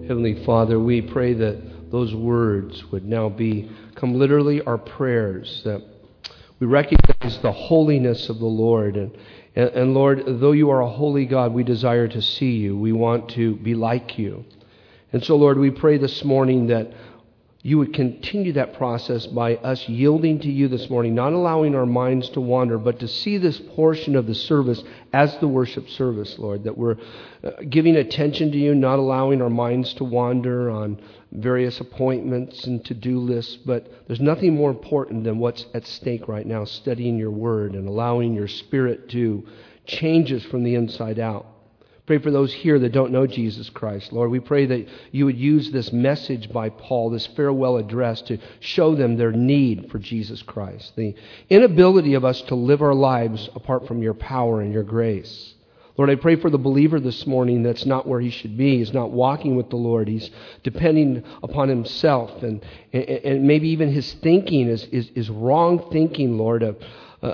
Heavenly Father, we pray that those words would now become literally our prayers, that we recognize the holiness of the Lord. And Lord, though you are a holy God, we desire to see you. We want to be like you. And so, Lord, we pray this morning that you would continue that process by us yielding to you this morning, not allowing our minds to wander, but to see this portion of the service as the worship service, Lord, that we're giving attention to you, not allowing our minds to wander on various appointments and to-do lists. But there's nothing more important than what's at stake right now, studying your word and allowing your Spirit to change us from the inside out. Pray for those here that don't know Jesus Christ. Lord, we pray that you would use this message by Paul, this farewell address, to show them their need for Jesus Christ, the inability of us to live our lives apart from your power and your grace. Lord, I pray for the believer this morning that's not where he should be. He's not walking with the Lord. He's depending upon himself, and maybe even his thinking is wrong thinking, Lord, of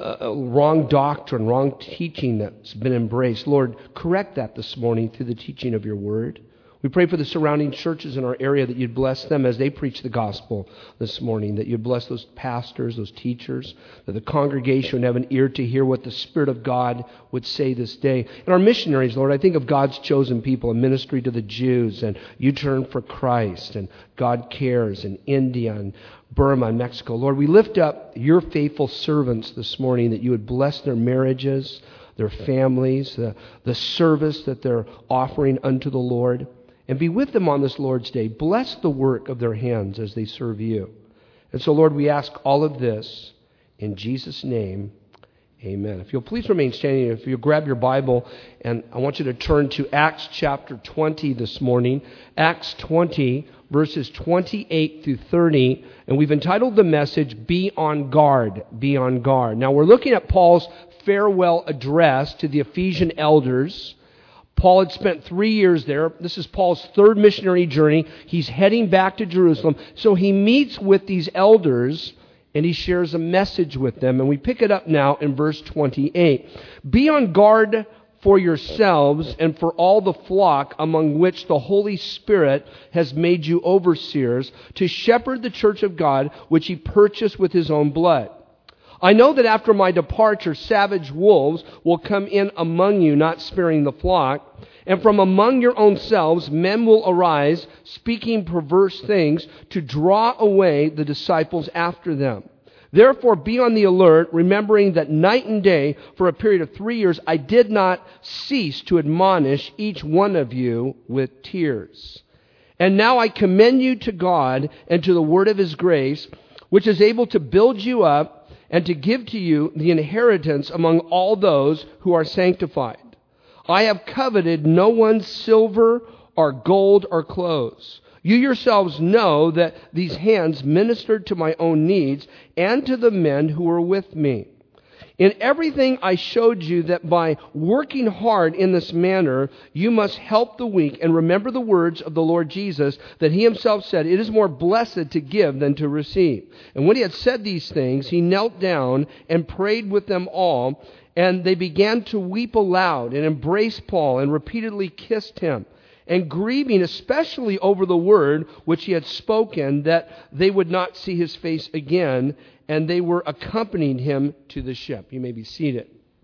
wrong doctrine, wrong teaching that's been embraced. Lord, correct that this morning through the teaching of your word. We pray for the surrounding churches in our area that you'd bless them as they preach the gospel this morning, that you'd bless those pastors, those teachers, that the congregation would have an ear to hear what the Spirit of God would say this day. And our missionaries, Lord, I think of God's chosen people, a ministry to the Jews, and You Turn for Christ, and God Cares, and India, and Burma, and Mexico. Lord, we lift up your faithful servants this morning, that you would bless their marriages, their families, the service that they're offering unto the Lord. And be with them on this Lord's Day. Bless the work of their hands as they serve you. And so, Lord, we ask all of this in Jesus' name. Amen. If you'll please remain standing, if you'll grab your Bible, and I want you to turn to Acts chapter 20 this morning. Acts 20, verses 28 through 30. And we've entitled the message, Be on Guard, Be on Guard. Now, we're looking at Paul's farewell address to the Ephesian elders. Paul had spent 3 years there. This is Paul's third missionary journey. He's heading back to Jerusalem. So he meets with these elders and he shares a message with them. And we pick it up now in verse 28. Be on guard for yourselves and for all the flock among which the Holy Spirit has made you overseers, to shepherd the church of God, which he purchased with his own blood. I know that after my departure, savage wolves will come in among you, not sparing the flock. And from among your own selves, men will arise, speaking perverse things, to draw away the disciples after them. Therefore, be on the alert, remembering that night and day, for a period of 3 years, I did not cease to admonish each one of you with tears. And now I commend you to God and to the word of his grace, which is able to build you up and to give to you the inheritance among all those who are sanctified. I have coveted no one's silver or gold or clothes. You yourselves know that these hands ministered to my own needs and to the men who were with me. In everything I showed you that by working hard in this manner, you must help the weak, and remember the words of the Lord Jesus, that he himself said, it is more blessed to give than to receive. And when he had said these things, he knelt down and prayed with them all, and they began to weep aloud and embrace Paul and repeatedly kissed him, and grieving especially over the word which he had spoken, that they would not see his face again. And they were accompanying him to the ship. You may be seated.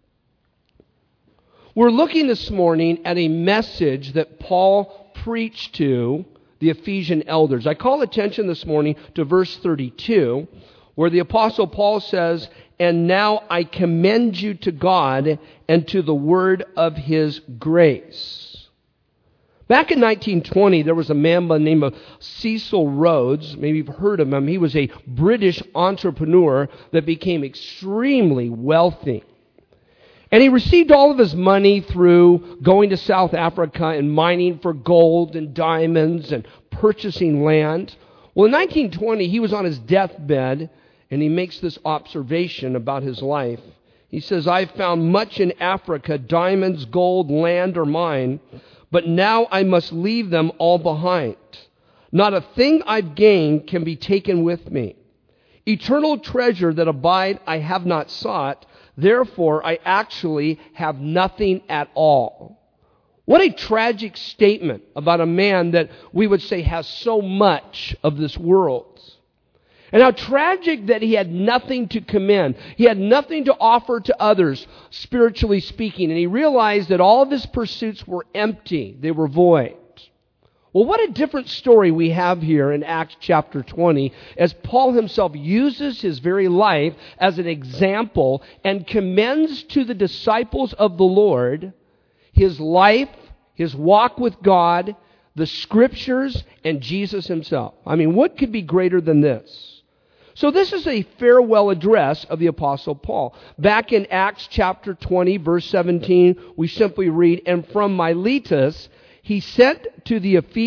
We're looking this morning at a message that Paul preached to the Ephesian elders. I call attention this morning to verse 32, where the Apostle Paul says, and now I commend you to God and to the word of his grace. Back in 1920, there was a man by the name of Cecil Rhodes. Maybe you've heard of him. He was a British entrepreneur that became extremely wealthy. And he received all of his money through going to South Africa and mining for gold and diamonds and purchasing land. Well, in 1920, he was on his deathbed, and he makes this observation about his life. He says, I've found much in Africa, diamonds, gold, land, or mine, but now I must leave them all behind. Not a thing I've gained can be taken with me. Eternal treasure that abide I have not sought, therefore I actually have nothing at all. What a tragic statement about a man that we would say has so much of this world. And how tragic that he had nothing to commend. He had nothing to offer to others, spiritually speaking. And he realized that all of his pursuits were empty. They were void. Well, what a different story we have here in Acts chapter 20 as Paul himself uses his very life as an example and commends to the disciples of the Lord his life, his walk with God, the Scriptures, and Jesus himself. I mean, what could be greater than this? So this is a farewell address of the Apostle Paul. Back in Acts chapter 20, verse 17, we simply read, "And from Miletus he sent to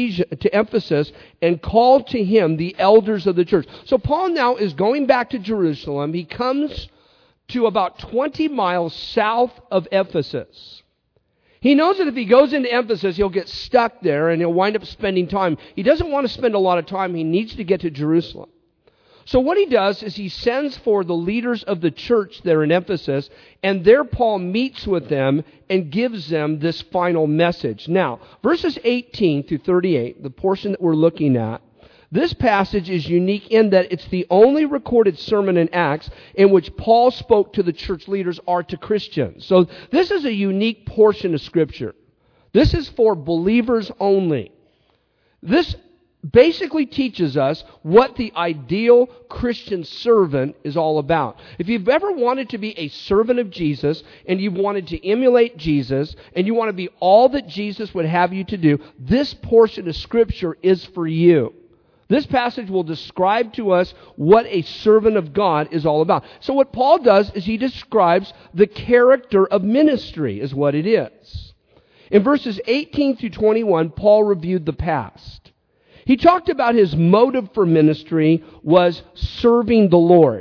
Ephesus and called to him the elders of the church." So Paul now is going back to Jerusalem. He comes to about 20 miles south of Ephesus. He knows that if he goes into Ephesus, he'll get stuck there and he'll wind up spending time. He doesn't want to spend a lot of time. He needs to get to Jerusalem. So what he does is he sends for the leaders of the church there in Ephesus, and there Paul meets with them and gives them this final message. Now, verses 18 through 38, the portion that we're looking at, this passage is unique in that it's the only recorded sermon in Acts in which Paul spoke to the church leaders or to Christians. So this is a unique portion of Scripture. This is for believers only. This basically teaches us what the ideal Christian servant is all about. If you've ever wanted to be a servant of Jesus and you've wanted to emulate Jesus and you want to be all that Jesus would have you to do, this portion of Scripture is for you. This passage will describe to us what a servant of God is all about. So what Paul does is he describes the character of ministry is what it is. In verses 18 through 21, Paul reviewed the past. He talked about his motive for ministry was serving the Lord.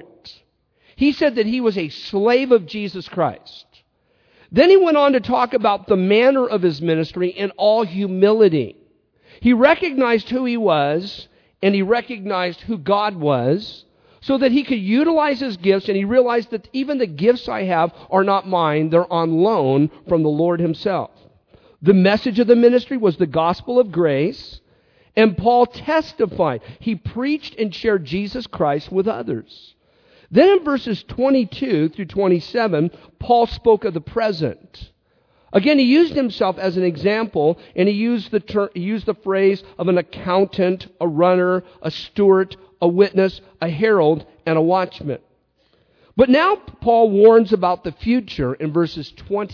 He said that he was a slave of Jesus Christ. Then he went on to talk about the manner of his ministry in all humility. He recognized who he was, and he recognized who God was, so that he could utilize his gifts, and he realized that even the gifts I have are not mine, they're on loan from the Lord himself. The message of the ministry was the gospel of grace. And Paul testified. He preached and shared Jesus Christ with others. Then in verses 22 through 27, Paul spoke of the present. Again, he used himself as an example, and he used the phrase of an accountant, a runner, a steward, a witness, a herald, and a watchman. But now Paul warns about the future in verses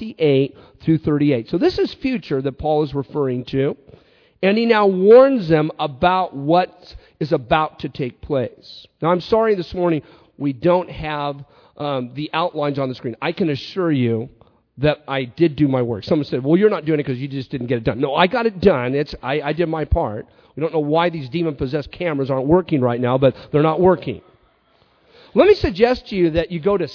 28 through 38. So this is future that Paul is referring to. And he now warns them about what is about to take place. Now, I'm sorry this morning we don't have the outlines on the screen. I can assure you that I did do my work. Someone said, well, you're not doing it because you just didn't get it done. No, I got it done. I did my part. We don't know why these demon-possessed cameras aren't working right now, but they're not working. Let me suggest to you that you go to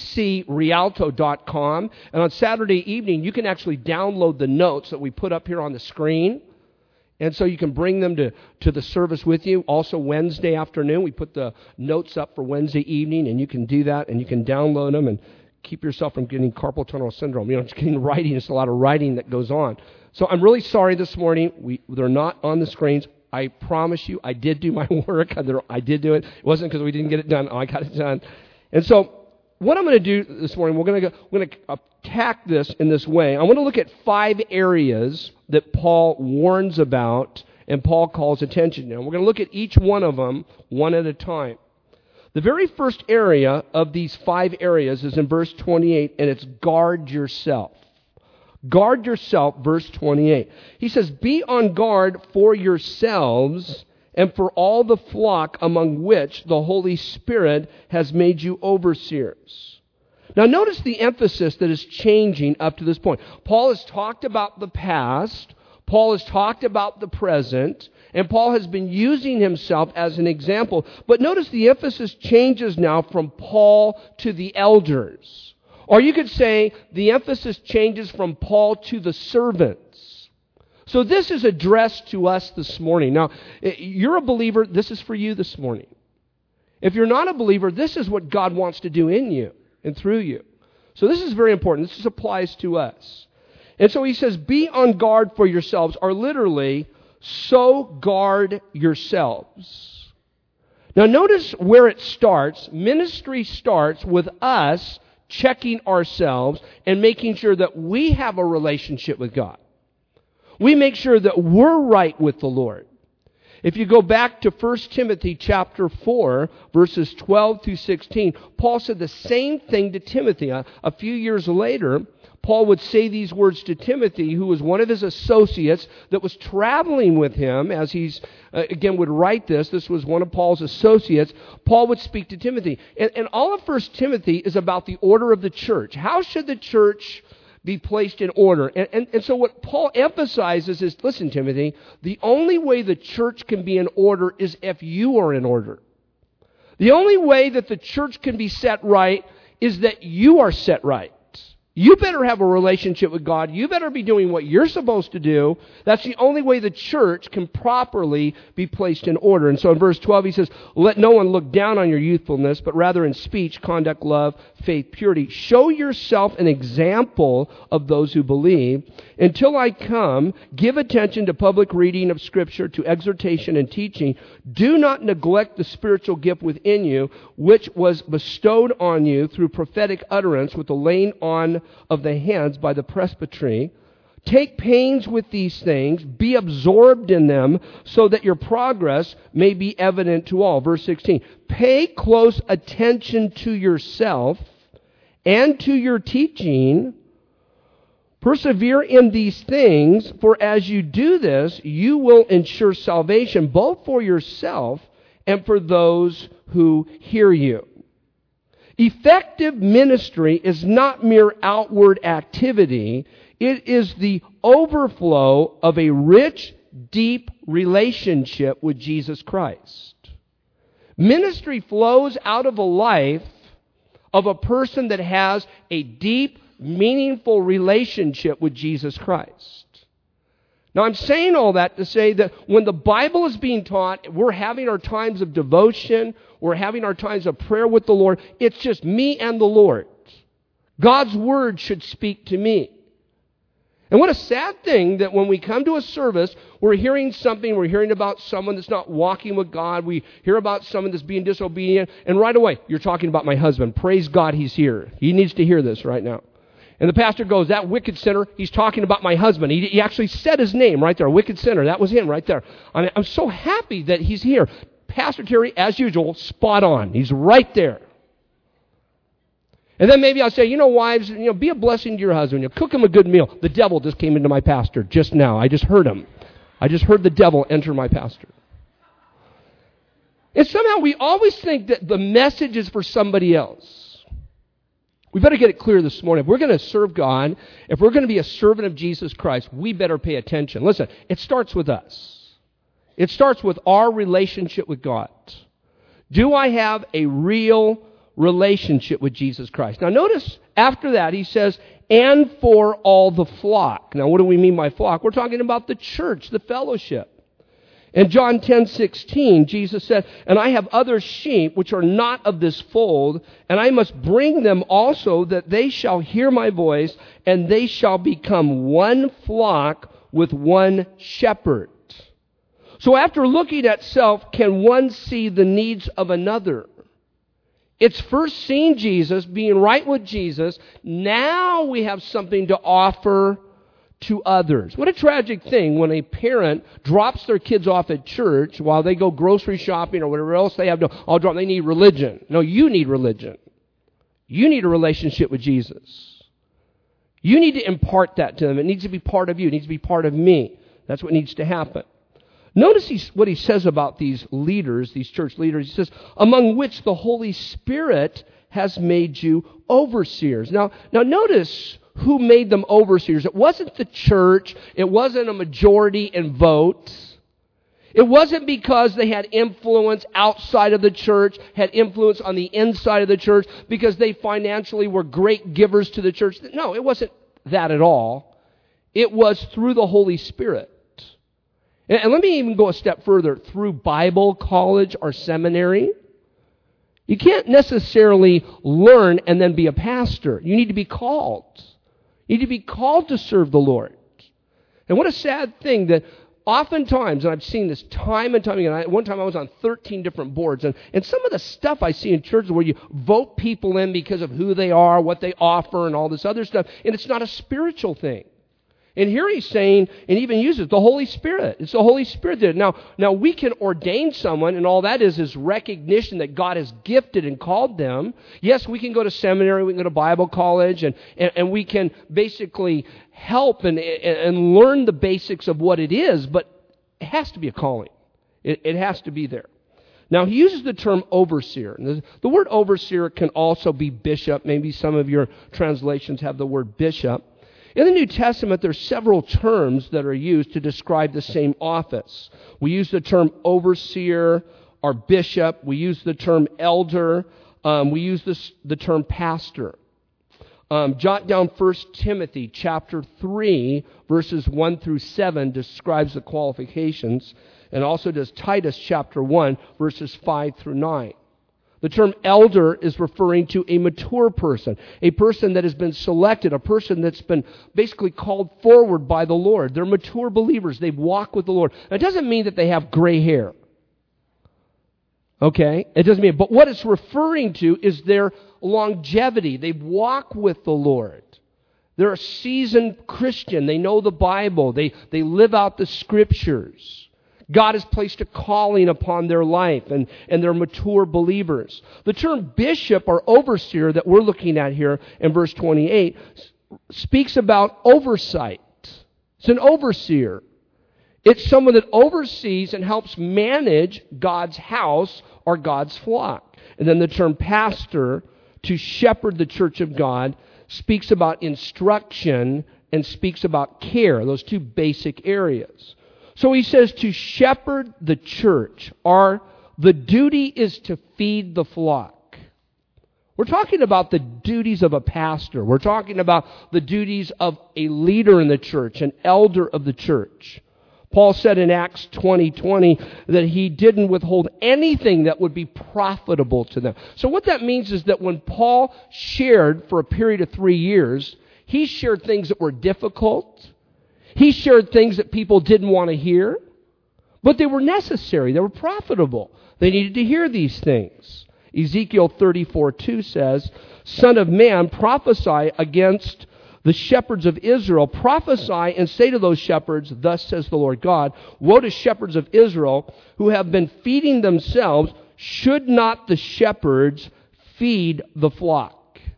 ccrialto.com, and on Saturday evening, you can actually download the notes that we put up here on the screen. And so you can bring them to the service with you. Also Wednesday afternoon, we put the notes up for Wednesday evening, and you can do that, and you can download them and keep yourself from getting carpal tunnel syndrome. You know, just getting writing. There's a lot of writing that goes on. So I'm really sorry this morning. They're not on the screens. I promise you, I did do my work. I did do it. It wasn't because we didn't get it done. I got it done. And so what I'm going to do this morning, we're going to attack this in this way. I want to look at 5 areas that Paul warns about and Paul calls attention to. And we're going to look at each one of them one at a time. The very first area of these 5 areas is in verse 28, and it's guard yourself. Guard yourself, verse 28. He says, be on guard for yourselves and for all the flock among which the Holy Spirit has made you overseers. Now notice the emphasis that is changing up to this point. Paul has talked about the past, Paul has talked about the present, and Paul has been using himself as an example. But notice the emphasis changes now from Paul to the elders. Or you could say the emphasis changes from Paul to the servants. So this is addressed to us this morning. Now, you're a believer, this is for you this morning. If you're not a believer, this is what God wants to do in you and through you. So this is very important. This applies to us. And so he says, be on guard for yourselves, or literally, so guard yourselves. Now notice where it starts. Ministry starts with us checking ourselves and making sure that we have a relationship with God. We make sure that we're right with the Lord. If you go back to 1 Timothy chapter 4, verses 12 through 16, Paul said the same thing to Timothy. A few years later, Paul would say these words to Timothy, who was one of his associates that was traveling with him as he's, again, would write this. This was one of Paul's associates. Paul would speak to Timothy. And all of 1 Timothy is about the order of the church. How should the church be placed in order? And so what Paul emphasizes is, listen, Timothy, the only way the church can be in order is if you are in order. The only way that the church can be set right is that you are set right. You better have a relationship with God. You better be doing what you're supposed to do. That's the only way the church can properly be placed in order. And so in verse 12 he says, let no one look down on your youthfulness, but rather in speech, conduct, love, faith, purity. Show yourself an example of those who believe. Until I come, give attention to public reading of Scripture, to exhortation and teaching. Do not neglect the spiritual gift within you, which was bestowed on you through prophetic utterance with the laying on of the hands by the presbytery. Take pains with these things, be absorbed in them, so that your progress may be evident to all. Verse 16, pay close attention to yourself and to your teaching. Persevere in these things, for as you do this, you will ensure salvation both for yourself and for those who hear you. Effective ministry is not mere outward activity. It is the overflow of a rich, deep relationship with Jesus Christ. Ministry flows out of a life of a person that has a deep, meaningful relationship with Jesus Christ. Now, I'm saying all that to say that when the Bible is being taught, we're having our times of devotion, we're having our times of prayer with the Lord. It's just me and the Lord. God's Word should speak to me. And what a sad thing that when we come to a service, we're hearing about someone that's not walking with God. We hear about someone that's being disobedient, and right away, you're talking about my husband. Praise God, he's here. He needs to hear this right now. And the pastor goes, that wicked sinner, he's talking about my husband. He actually said his name right there, wicked sinner. That was him right there. I'm so happy that he's here. Pastor Terry, as usual, spot on. He's right there. And then maybe I'll say, wives, be a blessing to your husband. Cook him a good meal. The devil just came into my pastor just now. I just heard him. I just heard the devil enter my pastor. And somehow we always think that the message is for somebody else. We better get it clear this morning. If we're going to serve God, if we're going to be a servant of Jesus Christ, we better pay attention. Listen, it starts with us. It starts with our relationship with God. Do I have a real relationship with Jesus Christ? Now notice after that he says, and for all the flock. Now what do we mean by flock? We're talking about the church, the fellowship. In John 10:16, Jesus said, and I have other sheep which are not of this fold, and I must bring them also, that they shall hear my voice, and they shall become one flock with one shepherd. So after looking at self, can one see the needs of another? It's first seeing Jesus, being right with Jesus. Now we have something to offer to others. What a tragic thing when a parent drops their kids off at church while they go grocery shopping or whatever else they have to. They need religion. No, you need religion. You need a relationship with Jesus. You need to impart that to them. It needs to be part of you. It needs to be part of me. That's what needs to happen. Notice what he says about these leaders, these church leaders. He says, among which the Holy Spirit has made you overseers. Now notice who made them overseers. It wasn't the church. It wasn't a majority in votes. It wasn't because they had influence outside of the church, had influence on the inside of the church, because they financially were great givers to the church. No, it wasn't that at all. It was through the Holy Spirit. And let me even go a step further. Through Bible college or seminary, you can't necessarily learn and then be a pastor. You need to be called. You need to be called to serve the Lord. And what a sad thing that oftentimes, and I've seen this time and time again, one time I was on 13 different boards, and some of the stuff I see in churches where you vote people in because of who they are, what they offer, and all this other stuff, and it's not a spiritual thing. And here he's saying, and even uses the Holy Spirit. It's the Holy Spirit there. Now we can ordain someone, and all that is recognition that God has gifted and called them. Yes, we can go to seminary, we can go to Bible college, and we can basically help and learn the basics of what it is, but it has to be a calling. It has to be there. Now, he uses the term overseer. And the word overseer can also be bishop. Maybe some of your translations have the word bishop. In the New Testament, there are several terms that are used to describe the same office. We use the term overseer or bishop. We use the term elder. We use the term pastor. Jot down 1 Timothy chapter 3, verses 1 through 7 describes the qualifications, and also does Titus chapter 1, verses 5 through 9. The term elder is referring to a mature person, a person that has been selected, a person that's been basically called forward by the Lord. They're mature believers. They walk with the Lord. Now, it doesn't mean that they have gray hair. Okay? It doesn't mean, but what it's referring to is their longevity. They walk with the Lord. They're a seasoned Christian. They know the Bible. They live out the Scriptures. God has placed a calling upon their life, and they're mature believers. The term bishop or overseer that we're looking at here in verse 28 speaks about oversight. It's an overseer. It's someone that oversees and helps manage God's house or God's flock. And then the term pastor, to shepherd the church of God, speaks about instruction and speaks about care, those two basic areas. So he says to shepherd the church, or the duty is to feed the flock. We're talking about the duties of a pastor. We're talking about the duties of a leader in the church, an elder of the church. Paul said in Acts 20:20 that he didn't withhold anything that would be profitable to them. So what that means is that when Paul shared for a period of 3 years, he shared things that were difficult. He shared things that people didn't want to hear, but they were necessary. They were profitable. They needed to hear these things. Ezekiel 34:2 says, Son of man, prophesy against the shepherds of Israel. Prophesy and say to those shepherds, thus says the Lord God, woe to shepherds of Israel who have been feeding themselves. Should not the shepherds feed the flock?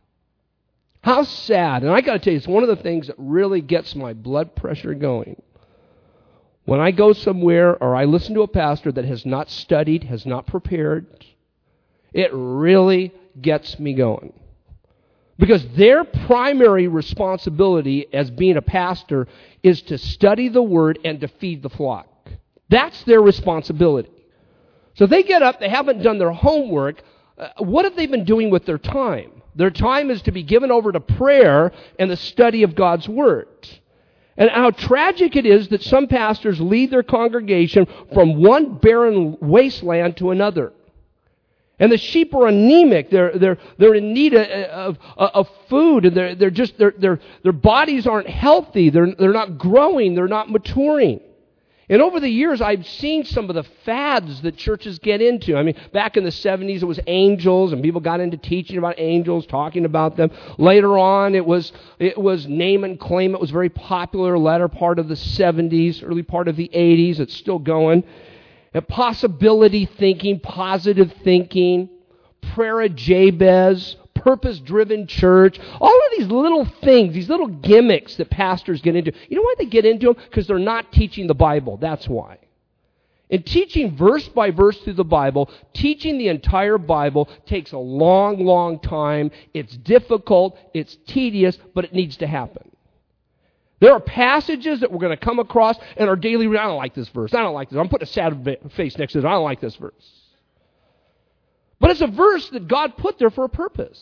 How sad. And I got to tell you, it's one of the things that really gets my blood pressure going. When I go somewhere or I listen to a pastor that has not studied, has not prepared, it really gets me going. Because their primary responsibility as being a pastor is to study the Word and to feed the flock. That's their responsibility. So if they get up, they haven't done their homework, what have they been doing with their time? Their time is to be given over to prayer and the study of God's Word. And how tragic it is that some pastors lead their congregation from one barren wasteland to another. And the sheep are anemic. They're in need of food, and their bodies aren't healthy. They're not growing. They're not maturing. And over the years, I've seen some of the fads that churches get into. I mean, back in the 70s, it was angels, and people got into teaching about angels, talking about them. Later on, it was name and claim. It was very popular latter part of the 70s, early part of the 80s. It's still going. And possibility thinking, positive thinking, prayer of Jabez, purpose-driven church, all of these little things, these little gimmicks that pastors get into. You know why they get into them? Because they're not teaching the Bible. That's why. And teaching verse by verse through the Bible, teaching the entire Bible takes a long, long time. It's difficult, it's tedious, but it needs to happen. There are passages that we're going to come across in our daily reading. I don't like this verse. I don't like this. I'm putting a sad face next to it. I don't like this verse. But it's a verse that God put there for a purpose.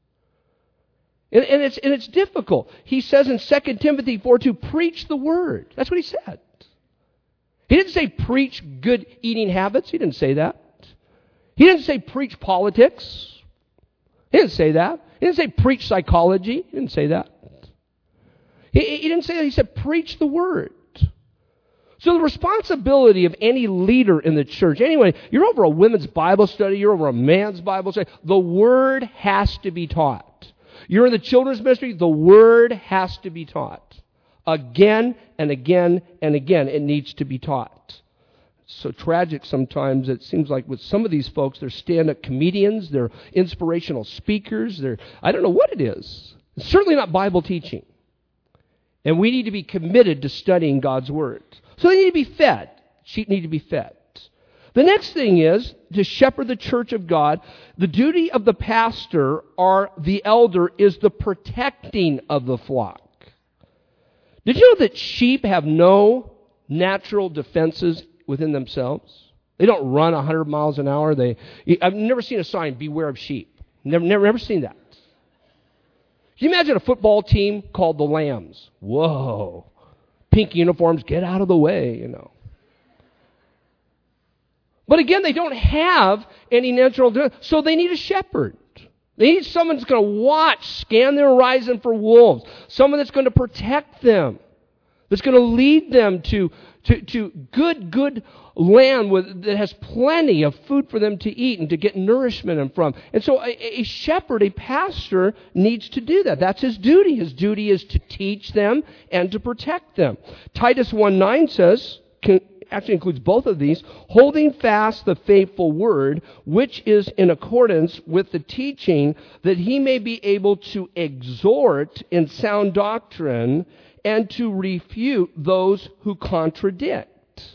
And it's difficult. He says in 2 Timothy 4:2, preach the word. That's what he said. He didn't say preach good eating habits. He didn't say that. He didn't say preach politics. He didn't say that. He didn't say preach psychology. He didn't say that. He didn't say that. He said, preach the word. So the responsibility of any leader in the church, anyway, you're over a women's Bible study, you're over a man's Bible study, the word has to be taught. You're in the children's ministry, the word has to be taught. Again and again and again, it needs to be taught. So tragic sometimes. It seems like with some of these folks, they're stand-up comedians, they're inspirational speakers, I don't know what it is. It's certainly not Bible teaching. And we need to be committed to studying God's Word. So they need to be fed. Sheep need to be fed. The next thing is to shepherd the church of God. The duty of the pastor or the elder is the protecting of the flock. Did you know that sheep have no natural defenses within themselves? They don't run 100 miles an hour. I've never seen a sign, beware of sheep. Never seen that. Can you imagine a football team called the Lambs? Whoa. Pink uniforms, get out of the way, you know. But again, they don't have any natural defense, so they need a shepherd. They need someone that's going to watch, scan their horizon for wolves. Someone that's going to protect them. That's going to lead them to good land that has plenty of food for them to eat and to get nourishment from. And so a shepherd, a pastor, needs to do that. That's his duty. His duty is to teach them and to protect them. Titus 1:9 says, actually includes both of these, holding fast the faithful word, which is in accordance with the teaching, that he may be able to exhort in sound doctrine and to refute those who contradict.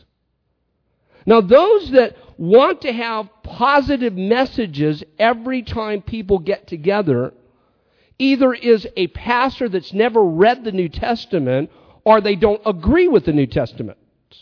Now, those that want to have positive messages every time people get together either is a pastor that's never read the New Testament or they don't agree with the New Testament.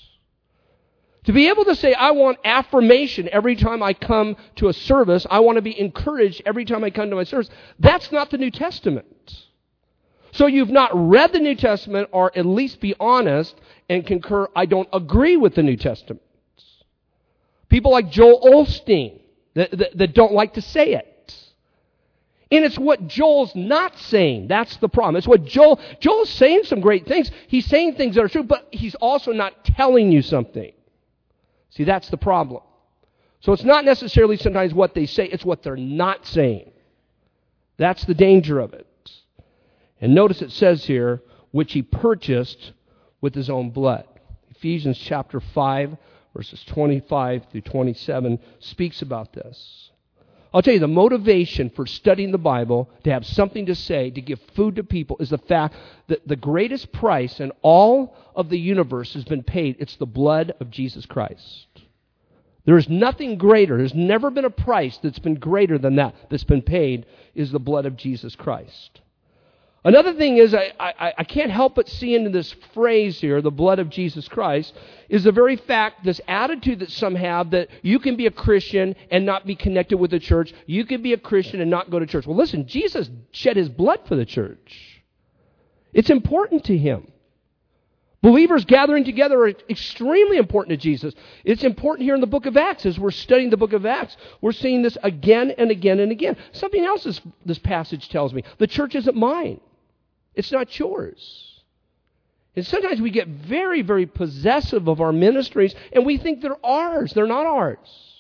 To be able to say, I want affirmation every time I come to a service, I want to be encouraged every time I come to my service, that's not the New Testament. So you've not read the New Testament, or at least be honest and concur, I don't agree with the New Testament. People like Joel Osteen that don't like to say it. And it's what Joel's not saying. That's the problem. It's what Joel's saying some great things. He's saying things that are true, but he's also not telling you something. See, that's the problem. So it's not necessarily sometimes what they say, it's what they're not saying. That's the danger of it. And notice it says here, which he purchased with his own blood. Ephesians chapter 5, verses 25 through 27 speaks about this. I'll tell you, the motivation for studying the Bible, to have something to say, to give food to people, is the fact that the greatest price in all of the universe has been paid. It's the blood of Jesus Christ. There is nothing greater. There's never been a price that's been greater than that's been paid, is the blood of Jesus Christ. Another thing is, I can't help but see into this phrase here, the blood of Jesus Christ, is the very fact, this attitude that some have, that you can be a Christian and not be connected with the church. You can be a Christian and not go to church. Well, listen, Jesus shed his blood for the church. It's important to him. Believers gathering together are extremely important to Jesus. It's important here in the book of Acts. As we're studying the book of Acts, we're seeing this again and again and again. Something else this passage tells me. The church isn't mine. It's not yours. And sometimes we get very, very possessive of our ministries, and we think they're ours. They're not ours.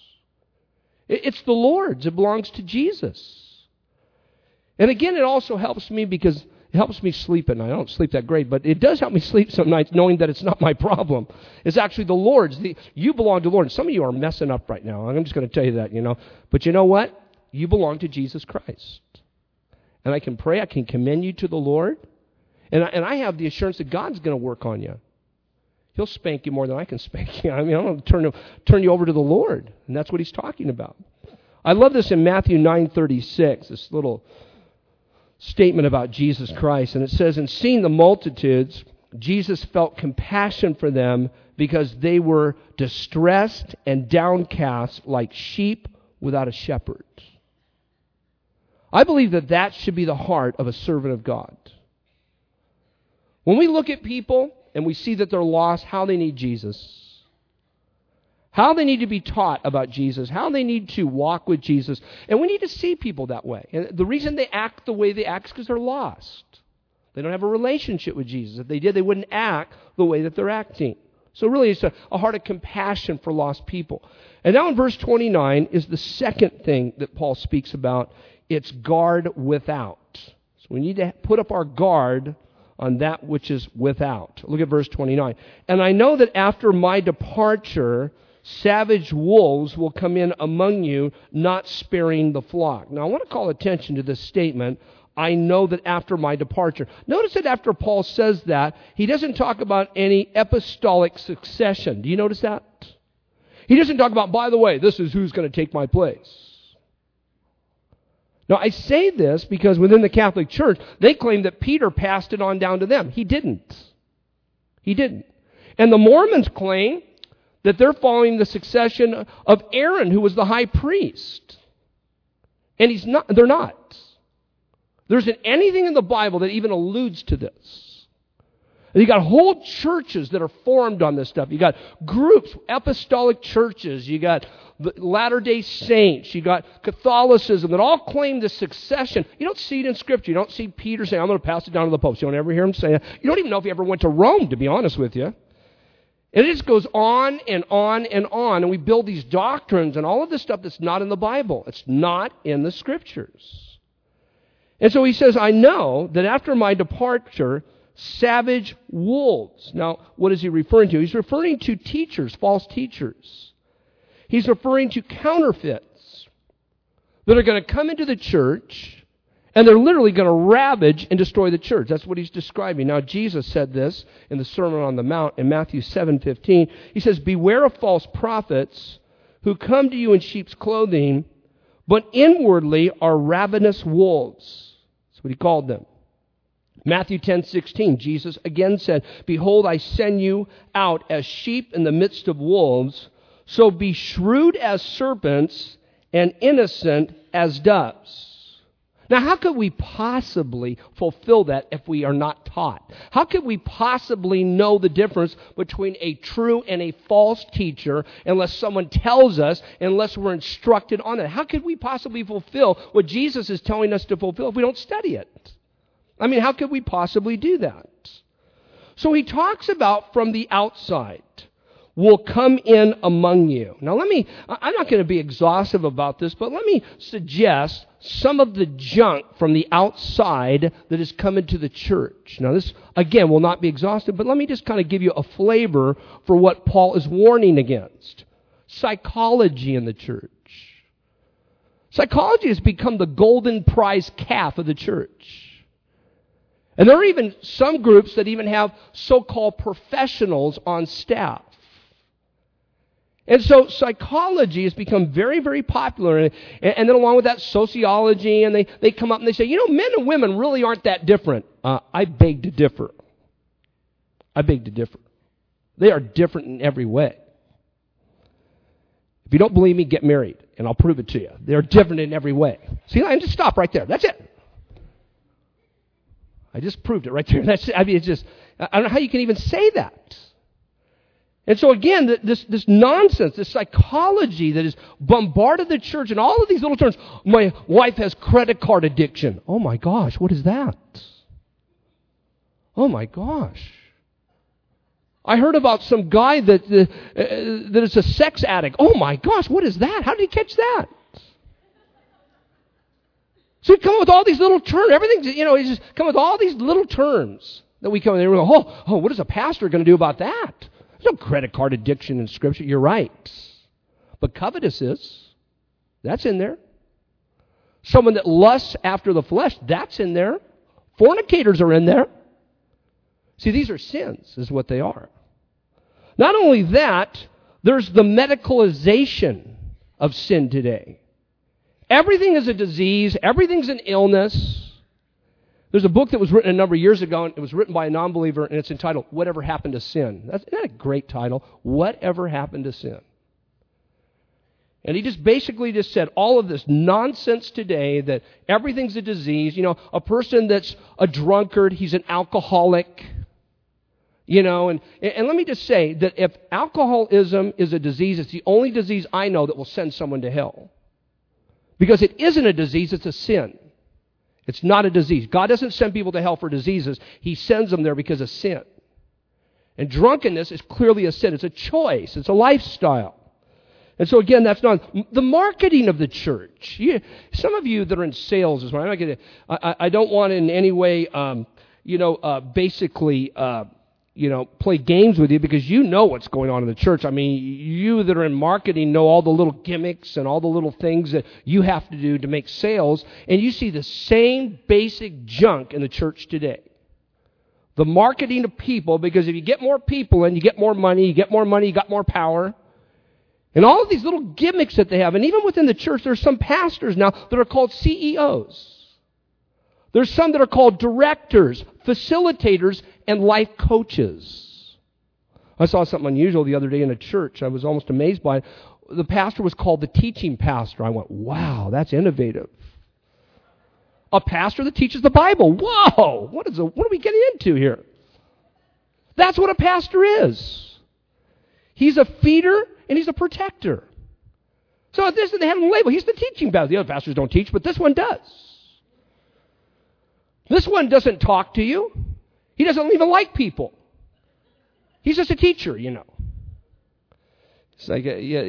It's the Lord's. It belongs to Jesus. And again, it also helps me because it helps me sleep at night. I don't sleep that great, but it does help me sleep some nights knowing that it's not my problem. It's actually the Lord's. You belong to the Lord. And some of you are messing up right now. I'm just going to tell you that, But you know what? You belong to Jesus Christ. And I can pray, I can commend you to the Lord, and I have the assurance that God's going to work on you. He'll spank you more than I can spank you. I mean, I'm going to turn you over to the Lord, and that's what he's talking about. I love this in Matthew 9:36, this little statement about Jesus Christ, and it says, and seeing the multitudes, Jesus felt compassion for them because they were distressed and downcast like sheep without a shepherd. I believe that should be the heart of a servant of God. When we look at people and we see that they're lost, how they need Jesus, how they need to be taught about Jesus, how they need to walk with Jesus, and we need to see people that way. And the reason they act the way they act is because they're lost. They don't have a relationship with Jesus. If they did, they wouldn't act the way that they're acting. So really, it's a heart of compassion for lost people. And now in verse 29 is the second thing that Paul speaks about. It's guard without. So we need to put up our guard on that which is without. Look at verse 29. And I know that after my departure, savage wolves will come in among you, not sparing the flock. Now I want to call attention to this statement. I know that after my departure. Notice that after Paul says that, he doesn't talk about any apostolic succession. Do you notice that? He doesn't talk about, by the way, this is who's going to take my place. Now, I say this because within the Catholic Church, they claim that Peter passed it on down to them. He didn't. He didn't. And the Mormons claim that they're following the succession of Aaron, who was the high priest. And they're not. There isn't anything in the Bible that even alludes to this. And you got whole churches that are formed on this stuff. You got groups, apostolic churches. You got the Latter-day Saints. You got Catholicism that all claim this succession. You don't see it in Scripture. You don't see Peter saying, I'm going to pass it down to the popes. You don't ever hear him say that. You don't even know if he ever went to Rome, to be honest with you. And it just goes on and on and on. And we build these doctrines and all of this stuff that's not in the Bible. It's not in the Scriptures. And so he says, I know that after my departure, savage wolves. Now, what is he referring to? He's referring to teachers, false teachers. He's referring to counterfeits that are going to come into the church, and they're literally going to ravage and destroy the church. That's what he's describing. Now, Jesus said this in the Sermon on the Mount in Matthew 7:15. He says, beware of false prophets who come to you in sheep's clothing, but inwardly are ravenous wolves. That's what he called them. Matthew 10:16, Jesus again said, behold, I send you out as sheep in the midst of wolves, so be shrewd as serpents and innocent as doves. Now, how could we possibly fulfill that if we are not taught? How could we possibly know the difference between a true and a false teacher unless someone tells us, unless we're instructed on it? How could we possibly fulfill what Jesus is telling us to fulfill if we don't study it? I mean, how could we possibly do that? So he talks about from the outside will come in among you. Now I'm not going to be exhaustive about this, but let me suggest some of the junk from the outside that is coming to the church. Now this, again, will not be exhaustive, but let me just kind of give you a flavor for what Paul is warning against. Psychology in the church. Psychology has become the golden prize calf of the church. And there are even some groups that even have so-called professionals on staff. And so psychology has become very, very popular. And then along with that, sociology, and they come up and they say, men and women really aren't that different. I beg to differ. I beg to differ. They are different in every way. If you don't believe me, get married, and I'll prove it to you. They're different in every way. See, I just stop right there. That's it. I just proved it right there. It's just, I don't know how you can even say that. And so again, this nonsense, this psychology that has bombarded the church and all of these little terms. My wife has credit card addiction. Oh my gosh, what is that? Oh my gosh. I heard about some guy that is a sex addict. Oh my gosh, what is that? How did he catch that? So we come up with all these little terms. Everything's, he's just come with all these little terms that we come in and we go, oh, what is a pastor going to do about that? There's no credit card addiction in Scripture. You're right. But covetous is. That's in there. Someone that lusts after the flesh, that's in there. Fornicators are in there. See, these are sins, is what they are. Not only that, there's the medicalization of sin today. Everything is a disease. Everything's an illness. There's a book that was written a number of years ago, and it was written by a non-believer, and it's entitled, Whatever Happened to Sin? Isn't that a great title? Whatever Happened to Sin? And he just basically just said all of this nonsense today that everything's a disease. A person that's a drunkard, he's an alcoholic. And let me just say that if alcoholism is a disease, it's the only disease I know that will send someone to hell. Because it isn't a disease, it's a sin. It's not a disease. God doesn't send people to hell for diseases. He sends them there because of sin. And drunkenness is clearly a sin. It's a choice. It's a lifestyle. And so again, that's not the marketing of the church. Some of you that are in sales is what I'm not going to. I don't want to in any way, basically, play games with you because you know what's going on in the church. I mean, you that are in marketing know all the little gimmicks and all the little things that you have to do to make sales, and you see the same basic junk in the church today. The marketing of people, because if you get more people in, you get more money, you got more power. And all of these little gimmicks that they have, and even within the church, there's some pastors now that are called CEOs. There's some that are called directors, facilitators, and life coaches. I saw something unusual the other day in a church. I was almost amazed by it. The pastor was called the teaching pastor. I went, wow, that's innovative. A pastor that teaches the Bible. Whoa! What are we getting into here? That's what a pastor is. He's a feeder and he's a protector. So at this, they have him labeled. He's the teaching pastor. The other pastors don't teach, but this one does. This one doesn't talk to you. He doesn't even like people. He's just a teacher, you know. It's like,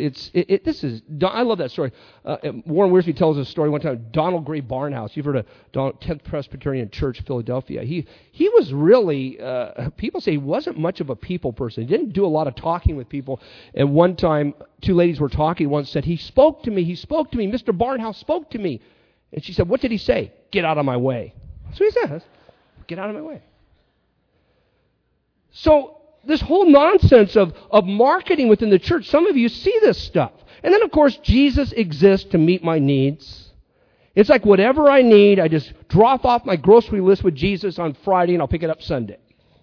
I love that story. Warren Wiersbe tells us a story one time. Donald Gray Barnhouse. You've heard of 10th Presbyterian Church, Philadelphia. He was really, people say he wasn't much of a people person. He didn't do a lot of talking with people. And one time, two ladies were talking. One said, he spoke to me. Mr. Barnhouse spoke to me. And she said, what did he say? Get out of my way. That's what he says. Get out of my way. So, this whole nonsense of marketing within the church, some of you see this stuff. And then, of course, Jesus exists to meet my needs. It's like whatever I need, I just drop off my grocery list with Jesus on Friday and I'll pick it up Sunday.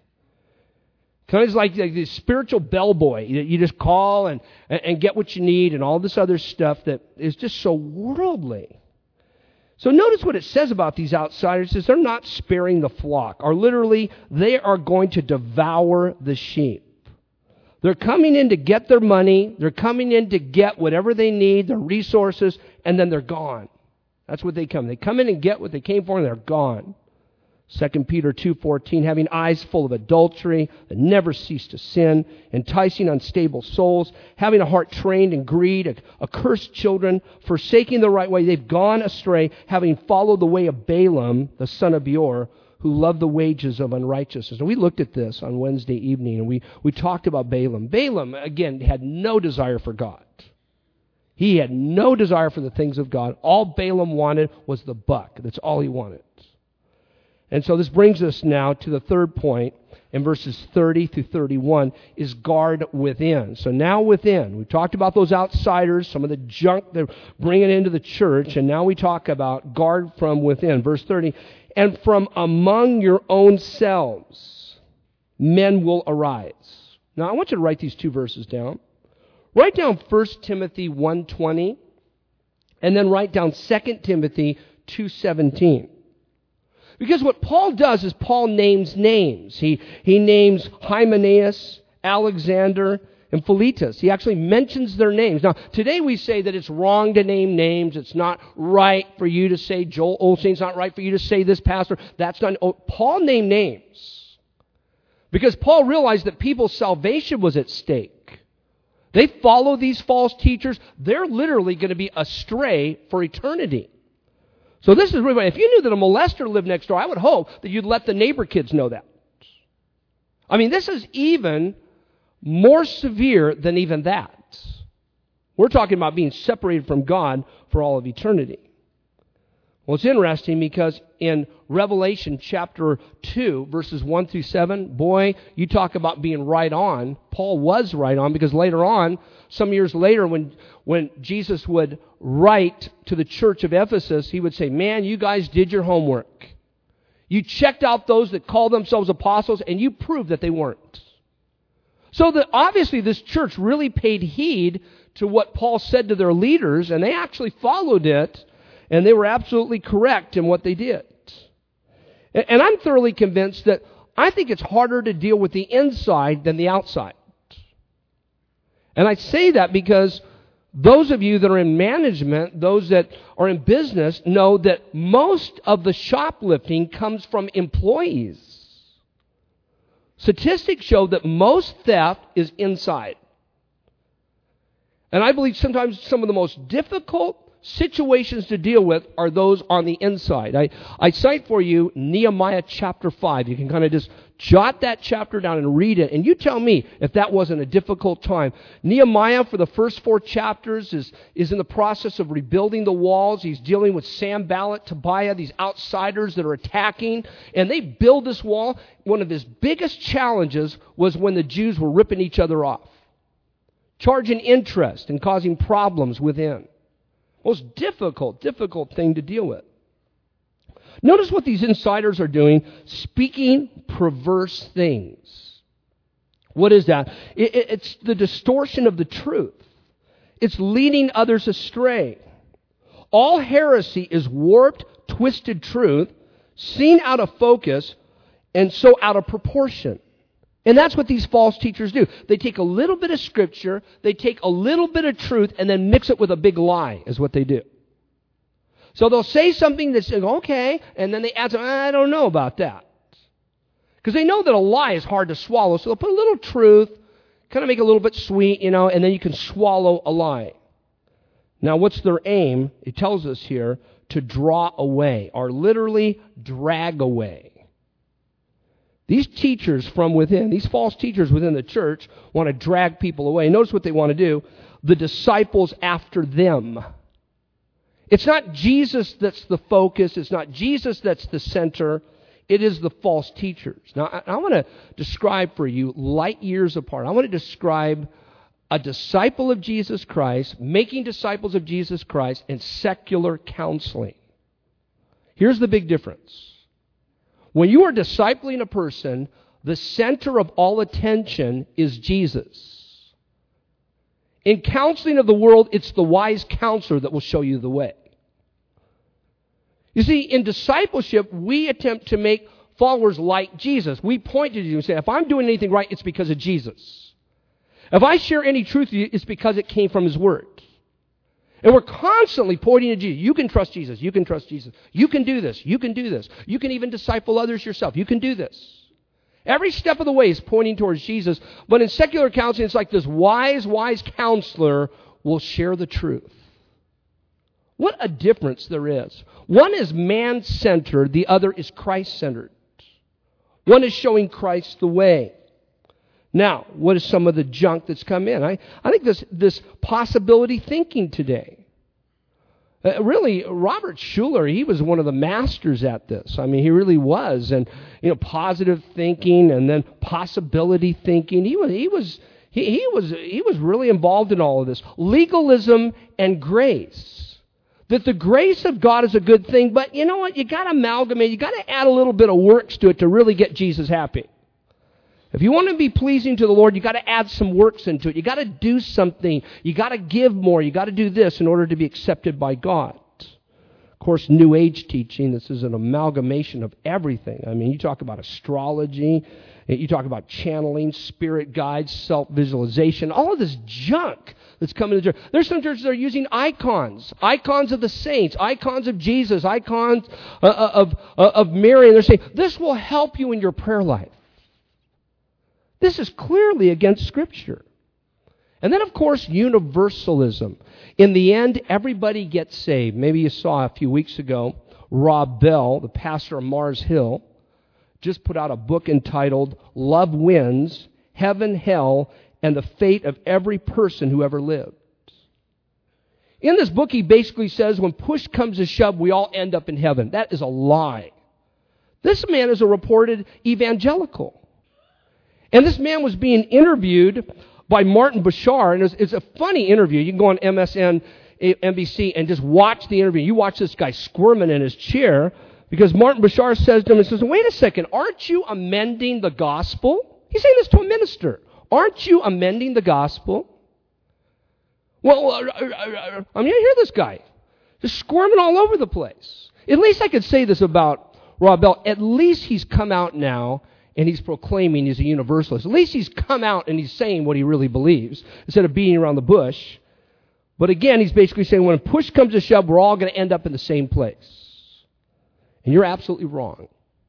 Kind of like this spiritual bellboy that you just call and get what you need and all this other stuff that is just so worldly. So notice what it says about these outsiders is they're not sparing the flock, or literally they are going to devour the sheep. They're coming in to get their money, they're coming in to get whatever they need, their resources, and then they're gone. That's what they come. They come in and get what they came for and they're gone. 2 Peter 2:14, having eyes full of adultery that never cease to sin, enticing unstable souls, having a heart trained in greed, accursed children, forsaking the right way. They've gone astray, having followed the way of Balaam, the son of Beor, who loved the wages of unrighteousness. And we looked at this on Wednesday evening, and we talked about Balaam. Balaam, again, had no desire for God. He had no desire for the things of God. All Balaam wanted was the buck. That's all he wanted. And so this brings us now to the third point in verses 30 through 31 is guard within. So now within, we've talked about those outsiders, some of the junk they're bringing into the church, and now we talk about guard from within. Verse 30, and from among your own selves men will arise. Now I want you to write these two verses down. Write down 1 Timothy 1:20 and then write down 2 Timothy 2:17. Because what Paul does is Paul names names. He names Hymenaeus, Alexander, and Philetus. He actually mentions their names. Now, today we say that it's wrong to name names. It's not right for you to say Joel Osteen. It's not right for you to say this pastor. That's not. Paul named names. Because Paul realized that people's salvation was at stake. They follow these false teachers. They're literally going to be astray for eternity. So this is really, if you knew that a molester lived next door, I would hope that you'd let the neighbor kids know that. I mean, this is even more severe than even that. We're talking about being separated from God for all of eternity. Well, it's interesting because in Revelation chapter 2, verses 1 through 7, boy, you talk about being right on. Paul was right on because later on, some years later, when Jesus would write to the church of Ephesus, he would say, man, you guys did your homework. You checked out those that called themselves apostles, and you proved that they weren't. So that obviously this church really paid heed to what Paul said to their leaders, and they actually followed it, and they were absolutely correct in what they did. And I'm thoroughly convinced that I think it's harder to deal with the inside than the outside. And I say that because Those of you that are in management, those that are in business, know that most of the shoplifting comes from employees. Statistics show that most theft is inside. And I believe sometimes some of the most difficult situations to deal with are those on the inside. I cite for you Nehemiah chapter 5. You can kind of just jot that chapter down and read it. And you tell me if that wasn't a difficult time. Nehemiah, for the first 4 chapters, is in the process of rebuilding the walls. He's dealing with Sanballat, Tobiah, these outsiders that are attacking. And they build this wall. One of his biggest challenges was when the Jews were ripping each other off, charging interest and causing problems within. Most difficult thing to deal with. Notice what these insiders are doing, speaking perverse things. What is that? It's the distortion of the truth. It's leading others astray. All heresy is warped, twisted truth, seen out of focus, and so out of proportion. And that's what these false teachers do. They take a little bit of Scripture, they take a little bit of truth, and then mix it with a big lie, is what they do. So they'll say something that's okay, and then they add something, I don't know about that. Because they know that a lie is hard to swallow, so they'll put a little truth, kind of make it a little bit sweet, and then you can swallow a lie. Now, what's their aim? It tells us here, to draw away, or literally drag away. These teachers from within, these false teachers within the church, want to drag people away. Notice what they want to do. The disciples after them. It's not Jesus that's the focus. It's not Jesus that's the center. It is the false teachers. Now, I want to describe for you, light years apart, I want to describe a disciple of Jesus Christ, making disciples of Jesus Christ, and secular counseling. Here's the big difference. When you are discipling a person, the center of all attention is Jesus. In counseling of the world, it's the wise counselor that will show you the way. You see, in discipleship, we attempt to make followers like Jesus. We point to Jesus and say, if I'm doing anything right, it's because of Jesus. If I share any truth with you, it's because it came from His Word. And we're constantly pointing to Jesus. You can trust Jesus. You can trust Jesus. You can do this. You can do this. You can even disciple others yourself. You can do this. Every step of the way is pointing towards Jesus. But in secular counseling, it's like this wise counselor will share the truth. What a difference there is. One is man-centered. The other is Christ-centered. One is showing Christ the way. Now, what is some of the junk that's come in? I think this possibility thinking today. Really, Robert Schuller, he was one of the masters at this. I mean, he really was. And, positive thinking and then possibility thinking. He was really involved in all of this. Legalism and grace. That the grace of God is a good thing, but you know what? You got to amalgamate. You got to add a little bit of works to it to really get Jesus happy. If you want to be pleasing to the Lord, you got to add some works into it. You got to do something. You got to give more. You got to do this in order to be accepted by God. Of course, New Age teaching, this is an amalgamation of everything. I mean, you talk about astrology, you talk about channeling, spirit guides, self-visualization, all of this junk that's coming to the church. There's some churches that are using icons of the saints, icons of Jesus, icons of Mary, and they're saying, this will help you in your prayer life. This is clearly against Scripture. And then, of course, universalism. In the end, everybody gets saved. Maybe you saw a few weeks ago, Rob Bell, the pastor of Mars Hill, just put out a book entitled Love Wins, Heaven, Hell, and the Fate of Every Person Who Ever Lived. In this book, he basically says when push comes to shove, we all end up in heaven. That is a lie. This man is a reported evangelical. And this man was being interviewed by Martin Bashar, and it's a funny interview. You can go on MSNBC and just watch the interview. You watch this guy squirming in his chair because Martin Bashar says to him, wait a second, aren't you amending the gospel? He's saying this to a minister. Aren't you amending the gospel? Well, I mean, you hear this guy just squirming all over the place. At least I could say this about Rob Bell. At least he's come out now and he's proclaiming he's a universalist. At least he's come out and he's saying what he really believes instead of beating around the bush. But again, he's basically saying when push comes to shove, we're all going to end up in the same place. And you're absolutely wrong.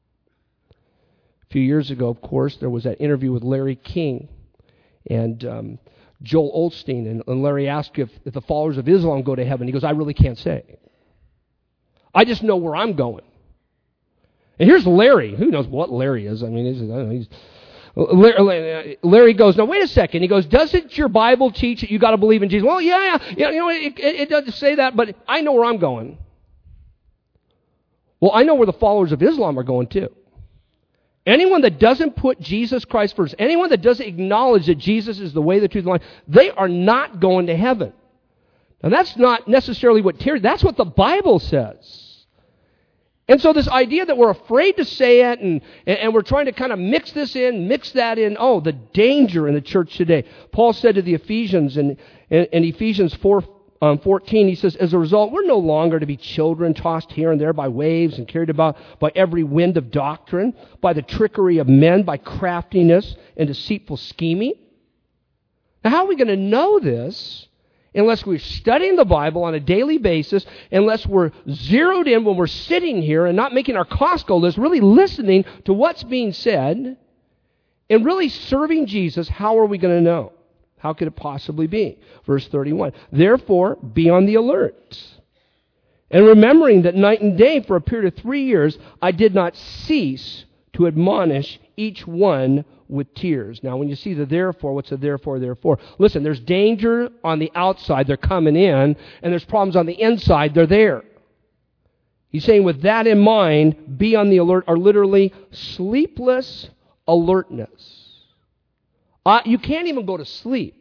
A few years ago, of course, there was that interview with Larry King and Joel Osteen. And Larry asked if the followers of Islam go to heaven. He goes, I really can't say. I just know where I'm going. And here's Larry. Who knows what Larry is? I mean, Larry goes, now wait a second. He goes, doesn't your Bible teach that you got to believe in Jesus? Well, yeah, it doesn't say that, but I know where I'm going. Well, I know where the followers of Islam are going too. Anyone that doesn't put Jesus Christ first, anyone that doesn't acknowledge that Jesus is the way, the truth, and the life, they are not going to heaven. Now that's not necessarily what Terry, that's what the Bible says. And so this idea that we're afraid to say it and we're trying to kind of mix this in, mix that in, oh, the danger in the church today. Paul said to the Ephesians in Ephesians 4:14, he says, as a result, we're no longer to be children tossed here and there by waves and carried about by every wind of doctrine, by the trickery of men, by craftiness and deceitful scheming. Now, how are we going to know this unless we're studying the Bible on a daily basis, unless we're zeroed in when we're sitting here and not making our Costco list, really listening to what's being said and really serving Jesus? How are we going to know? How could it possibly be? Verse 31, therefore, be on the alert. And remembering that night and day for a period of 3 years, I did not cease to admonish each one with tears. Now, when you see the therefore, what's the therefore? Listen, there's danger on the outside, they're coming in, and there's problems on the inside, they're there. He's saying with that in mind, be on the alert, or literally sleepless alertness. You can't even go to sleep.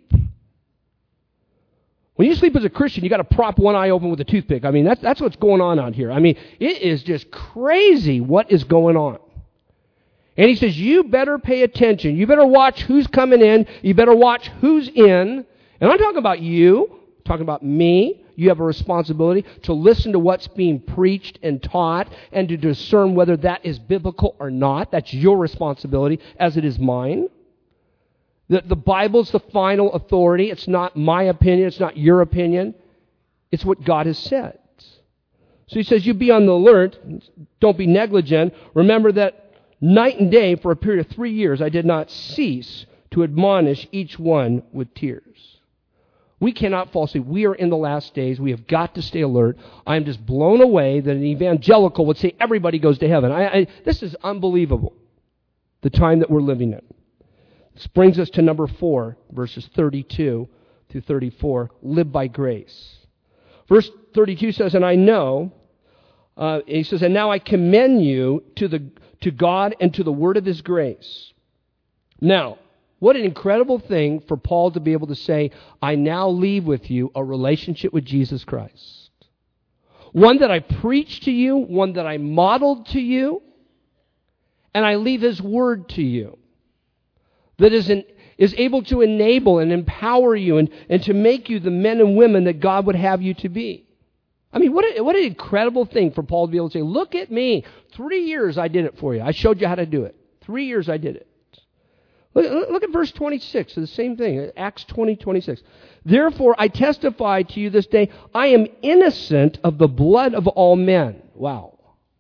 When you sleep as a Christian, you got to prop one eye open with a toothpick. I mean, that's what's going on out here. I mean, it is just crazy what is going on. And he says, you better pay attention. You better watch who's coming in. You better watch who's in. And I'm talking about you. I'm talking about me. You have a responsibility to listen to what's being preached and taught and to discern whether that is biblical or not. That's your responsibility, as it is mine. The Bible's the final authority. It's not my opinion. It's not your opinion. It's what God has said. So he says, you be on the alert. Don't be negligent. Remember that night and day for a period of 3 years, I did not cease to admonish each one with tears. We cannot fall asleep. We are in the last days. We have got to stay alert. I am just blown away that an evangelical would say everybody goes to heaven. This is unbelievable, the time that we're living in. This brings us to number 4, verses 32 through 34. Live by grace. Verse 32 says, and I know, he says, and now I commend you to God and to the word of His grace. Now, what an incredible thing for Paul to be able to say, I now leave with you a relationship with Jesus Christ. One that I preached to you, one that I modeled to you, and I leave His word to you. That is able to enable and empower you and to make you the men and women that God would have you to be. I mean, what an incredible thing for Paul to be able to say, look at me. 3 years I did it for you. I showed you how to do it. 3 years I did it. Look at verse 26. It's the same thing. Acts 20:26. Therefore I testify to you this day, I am innocent of the blood of all men. Wow.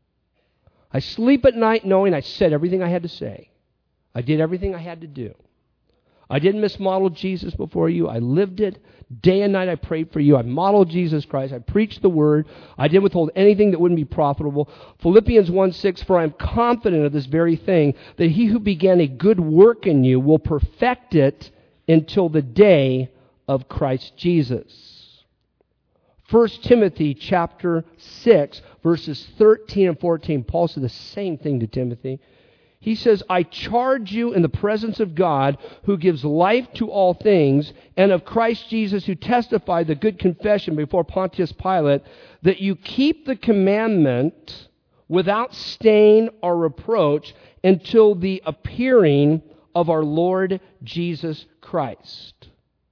I sleep at night knowing I said everything I had to say. I did everything I had to do. I didn't mismodel Jesus before you. I lived it. Day and night I prayed for you. I modeled Jesus Christ. I preached the word. I didn't withhold anything that wouldn't be profitable. Philippians 1:6, for I am confident of this very thing, that he who began a good work in you will perfect it until the day of Christ Jesus. 1 Timothy chapter 6, verses 13 and 14. Paul said the same thing to Timothy. He says, I charge you in the presence of God, who gives life to all things, and of Christ Jesus, who testified the good confession before Pontius Pilate, that you keep the commandment without stain or reproach until the appearing of our Lord Jesus Christ.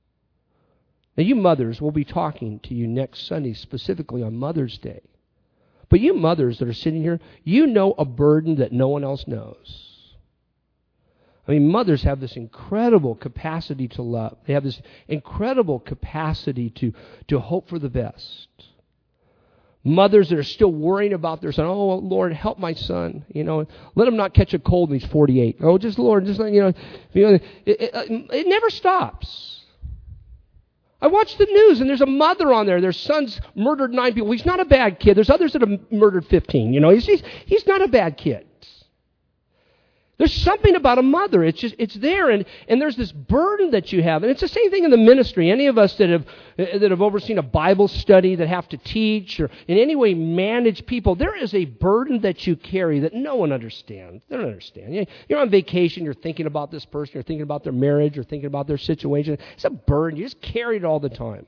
Now, you mothers, we'll be talking to you next Sunday, specifically on Mother's Day. But you mothers that are sitting here, you know a burden that no one else knows. I mean, mothers have this incredible capacity to love. They have this incredible capacity to hope for the best. Mothers that are still worrying about their son. Oh, Lord, help my son. Let him not catch a cold when he's 48. Oh, just Lord, just let it never stops. I watch the news and there's a mother on there. Their son's murdered 9 people. He's not a bad kid. There's others that have murdered 15. He's not a bad kid. There's something about a mother. It's there, and there's this burden that you have. And it's the same thing in the ministry. Any of us that have overseen a Bible study, that have to teach or in any way manage people, there is a burden that you carry that no one understands. They don't understand. You're on vacation, you're thinking about this person, you're thinking about their marriage, you're thinking about their situation. It's a burden. You just carry it all the time.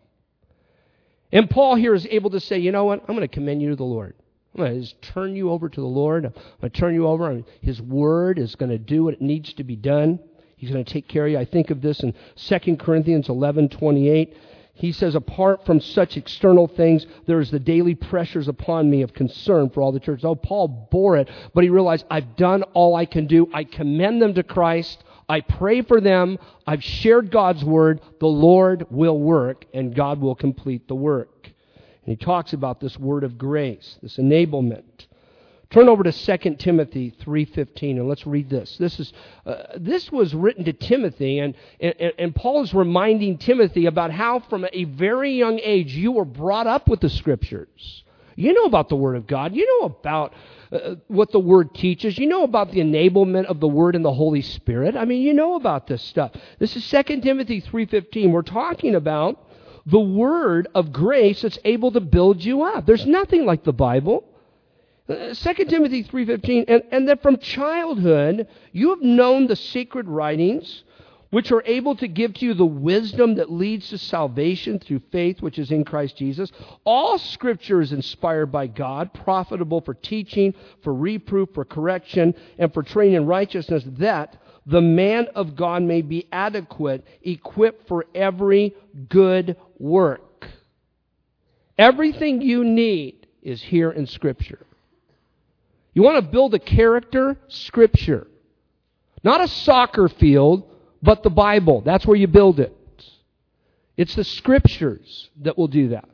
And Paul here is able to say, you know what? I'm going to commend you to the Lord. I'm going to just turn you over to the Lord. I'm going to turn you over. His Word is going to do what it needs to be done. He's going to take care of you. I think of this in 2 Corinthians 11:28. He says, apart from such external things, there is the daily pressures upon me of concern for all the churches. Oh, Paul bore it, but he realized, I've done all I can do. I commend them to Christ. I pray for them. I've shared God's Word. The Lord will work, and God will complete the work. And he talks about this word of grace, this enablement. Turn over to 2 Timothy 3:15, and let's read this. This was written to Timothy, and Paul is reminding Timothy about how from a very young age you were brought up with the Scriptures. You know about the Word of God. You know about what the Word teaches. You know about the enablement of the Word and the Holy Spirit. I mean, you know about this stuff. This is 2 Timothy 3:15. We're talking about the word of grace that's able to build you up. There's nothing like the Bible. 2 Timothy 3:15, and that from childhood you have known the sacred writings, which are able to give to you the wisdom that leads to salvation through faith, which is in Christ Jesus. All Scripture is inspired by God, profitable for teaching, for reproof, for correction, and for training in righteousness, that the man of God may be adequate, equipped for every good work. Everything you need is here in Scripture. You want to build a character? Scripture. Not a soccer field, but the Bible. That's where you build it. It's the Scriptures that will do that.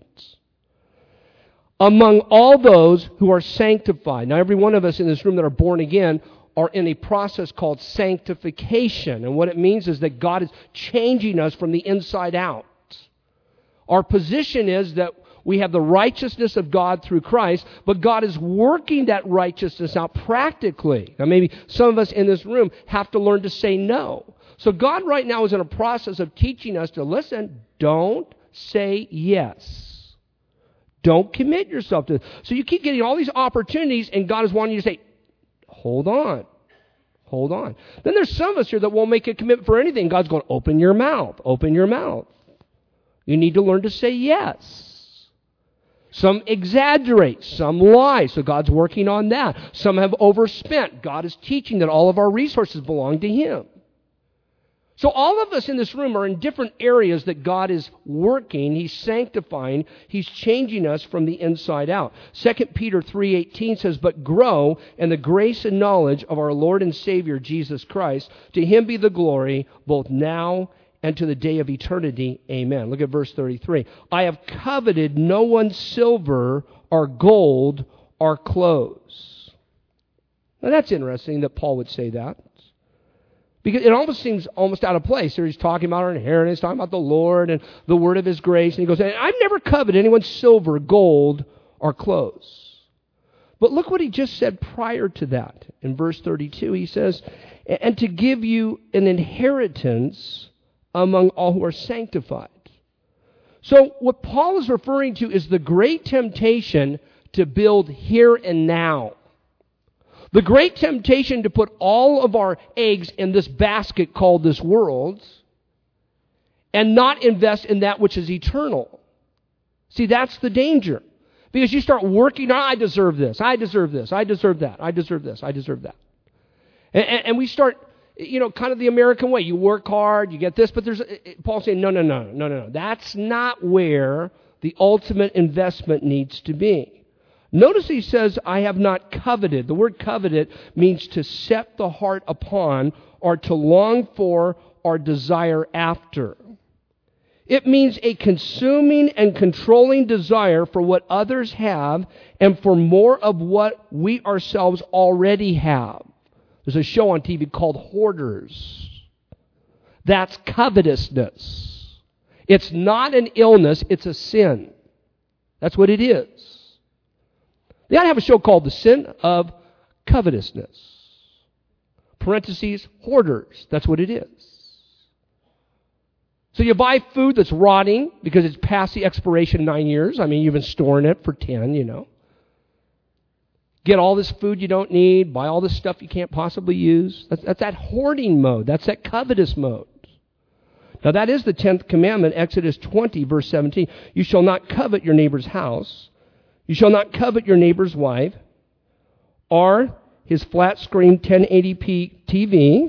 Among all those who are sanctified. Now, every one of us in this room that are born again are in a process called sanctification. And what it means is that God is changing us from the inside out. Our position is that we have the righteousness of God through Christ, but God is working that righteousness out practically. Now maybe some of us in this room have to learn to say no. So God right now is in a process of teaching us to listen, don't say yes. Don't commit yourself to it. So you keep getting all these opportunities and God is wanting you to say, hold on. Hold on. Then there's some of us here that won't make a commitment for anything. God's going, open your mouth. Open your mouth. You need to learn to say yes. Some exaggerate. Some lie. So God's working on that. Some have overspent. God is teaching that all of our resources belong to Him. So all of us in this room are in different areas that God is working. He's sanctifying. He's changing us from the inside out. 2 Peter 3:18 says, but grow in the grace and knowledge of our Lord and Savior, Jesus Christ. To Him be the glory, both now and to the day of eternity. Amen. Look at verse 33. I have coveted no one's silver or gold or clothes. Now that's interesting that Paul would say that. Because it almost seems almost out of place. Here he's talking about our inheritance, talking about the Lord and the word of His grace. And he goes, I've never coveted anyone's silver, gold, or clothes. But look what he just said prior to that. In verse 32, he says, and to give you an inheritance among all who are sanctified. So what Paul is referring to is the great temptation to build here and now. The great temptation to put all of our eggs in this basket called this world and not invest in that which is eternal. See, that's the danger. Because you start working, I deserve this, I deserve this, I deserve that, I deserve this, I deserve that. And we start, kind of the American way. You work hard, you get this, but Paul's saying, no. That's not where the ultimate investment needs to be. Notice he says, I have not coveted. The word coveted means to set the heart upon or to long for or desire after. It means a consuming and controlling desire for what others have and for more of what we ourselves already have. There's a show on TV called Hoarders. That's covetousness. It's not an illness, it's a sin. That's what it is. They ought to have a show called The Sin of Covetousness. Parentheses, hoarders. That's what it is. So you buy food that's rotting because it's past the expiration 9 years. I mean, you've been storing it for 10, you know. Get all this food you don't need. Buy all this stuff you can't possibly use. That's that hoarding mode. That's that covetous mode. Now that is the 10th commandment, Exodus 20, verse 17. You shall not covet your neighbor's house. You shall not covet your neighbor's wife, or his flat-screen 1080p TV,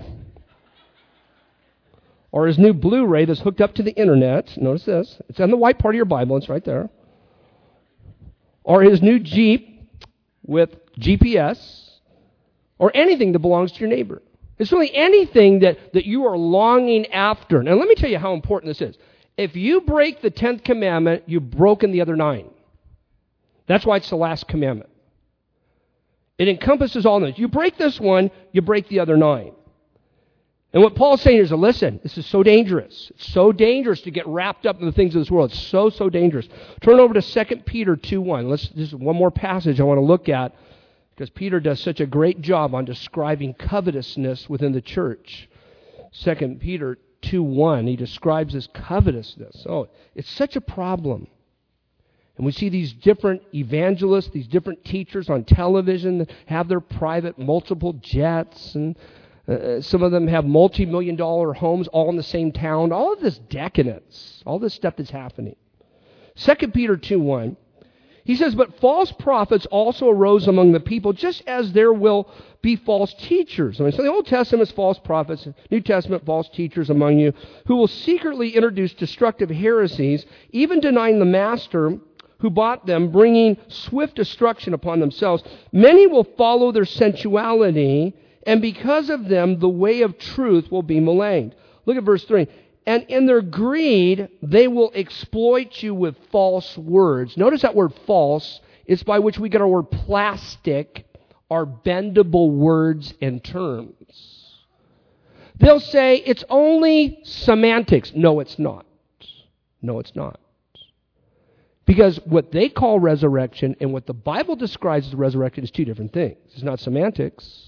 or his new Blu-ray that's hooked up to the internet. Notice this. It's on the white part of your Bible. It's right there. Or his new Jeep with GPS, or anything that belongs to your neighbor. It's really anything that you are longing after. Now, let me tell you how important this is. If you break the 10th commandment, you've broken the other 9. That's why it's the last commandment. It encompasses all of this. You break this one, you break the other 9. And what Paul's saying is, listen, this is so dangerous. It's so dangerous to get wrapped up in the things of this world. It's so, so dangerous. Turn over to 2 Peter 2:1. Let's just one more passage I want to look at, because Peter does such a great job on describing covetousness within the church. 2 Peter 2:1, he describes this covetousness. Oh, it's such a problem. And we see these different evangelists, these different teachers on television that have their private multiple jets, and some of them have multi-million-dollar homes all in the same town. All of this decadence, all this stuff that's happening. 2 Peter 2:1, he says, but false prophets also arose among the people, just as there will be false teachers. I mean, so the Old Testament is false prophets, New Testament false teachers among you, who will secretly introduce destructive heresies, even denying the master who bought them, bringing swift destruction upon themselves. Many will follow their sensuality, and because of them, the way of truth will be maligned. Look at verse 3. And in their greed, they will exploit you with false words. Notice that word false. It's by which we get our word plastic, our bendable words and terms. They'll say, it's only semantics. No, it's not. No, it's not. Because what they call resurrection and what the Bible describes as resurrection is two different things. It's not semantics.